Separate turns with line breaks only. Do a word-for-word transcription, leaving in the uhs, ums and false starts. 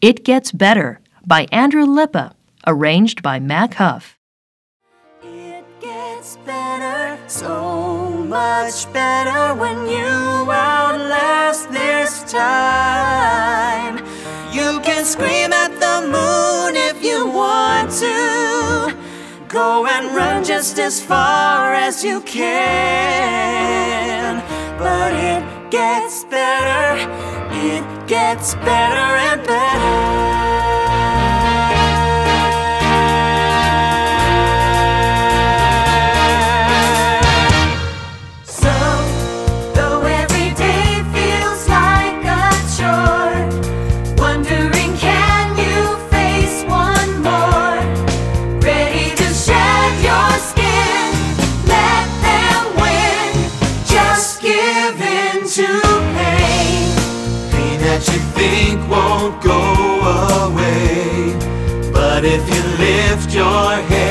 It Gets Better by Andrew Lippa, arranged by Mac Huff.
It gets better, so much better when you outlast this time. You can scream at the moon if you want to. Go and run just as far as you can. But it gets better, it gets better and better.
You think won't go away, but if you lift your head